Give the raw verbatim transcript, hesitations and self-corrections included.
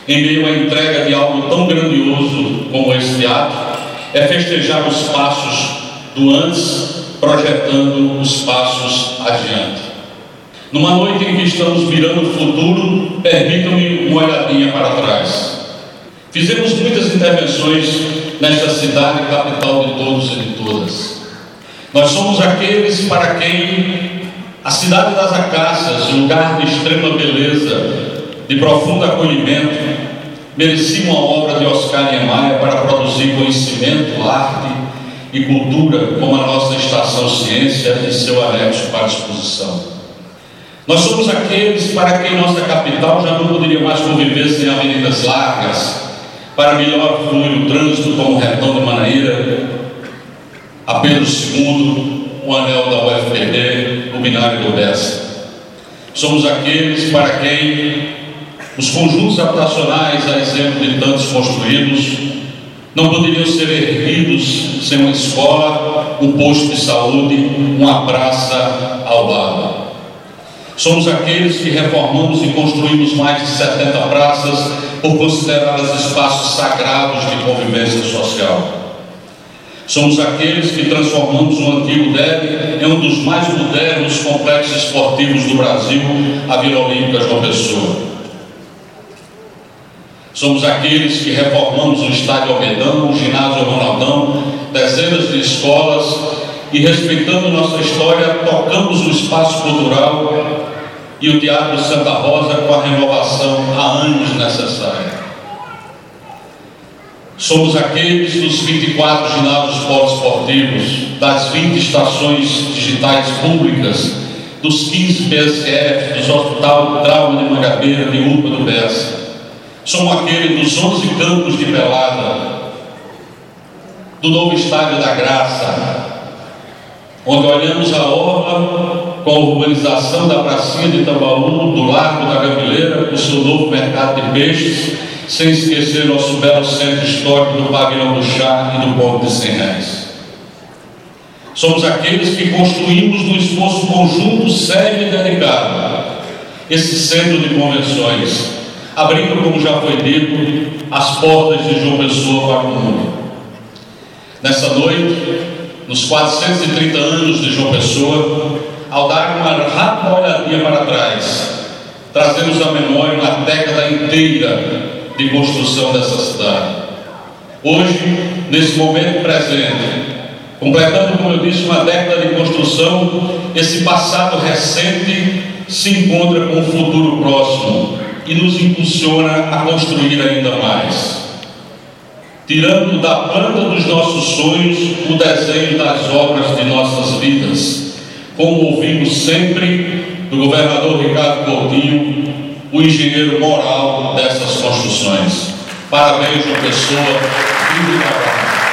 em meio à entrega de algo tão grandioso como esse teatro, é festejar os passos do antes, projetando os passos adiante. Numa noite em que estamos mirando o futuro, permitam-me uma olhadinha para trás. Fizemos muitas intervenções nesta cidade, capital de todos e de todas. Nós somos aqueles para quem a cidade das Acácias, lugar de extrema beleza, de profundo acolhimento, merecia uma obra de Oscar Niemeyer para produzir conhecimento, arte e cultura, como a nossa Estação Ciência e seu anexo para exposição. Nós somos aqueles para quem nossa capital já não poderia mais conviver sem avenidas largas, para melhor fluir o trânsito como o Retão de Manaíra, a Pedro segundo, o anel da U F P B, o binário do Bessa. Somos aqueles para quem os conjuntos habitacionais, a exemplo de tantos construídos, não poderiam ser erguidos sem uma escola, um posto de saúde, uma praça ao lado. Somos aqueles que reformamos e construímos mais de setenta praças por considerá-las espaços sagrados de convivência social. Somos aqueles que transformamos o antigo D E B em um dos mais modernos complexos esportivos do Brasil, a Vila Olímpica João Pessoa. Somos aqueles que reformamos o Estádio Almedão, o Ginásio Ronaldão, dezenas de escolas e, respeitando nossa história, tocamos o espaço cultural e o Teatro Santa Rosa com a renovação há anos necessária. Somos aqueles dos vinte e quatro ginásios poliesportivos, das vinte estações digitais públicas, dos quinze P S F, dos Hospital do Trauma de Mangabeira, de U P A do Bessa. Somos aquele dos onze campos de Pelada, do novo Estádio da Graça, onde olhamos a orla com a urbanização da pracinha de Tambaú, do Largo da Gambileira, com o seu novo mercado de peixes, sem esquecer nosso belo centro histórico do Pavilhão do Chá e do Ponto de Cem Réis. Somos aqueles que construímos no esforço conjunto, sério e dedicado esse centro de convenções, abrindo, como já foi dito, as portas de João Pessoa para o mundo. Nessa noite, nos quatrocentos e trinta anos de João Pessoa, ao dar uma rápida olhadinha para trás, trazemos à memória uma década inteira de construção dessa cidade. Hoje, nesse momento presente, completando, como eu disse, uma década de construção, esse passado recente se encontra com o futuro próximo e nos impulsiona a construir ainda mais, tirando da planta dos nossos sonhos o desenho das obras de nossas vidas, como ouvimos sempre do governador Ricardo Coutinho, o engenheiro moral dessas construções. Parabéns, João Pessoa, viva o trabalho.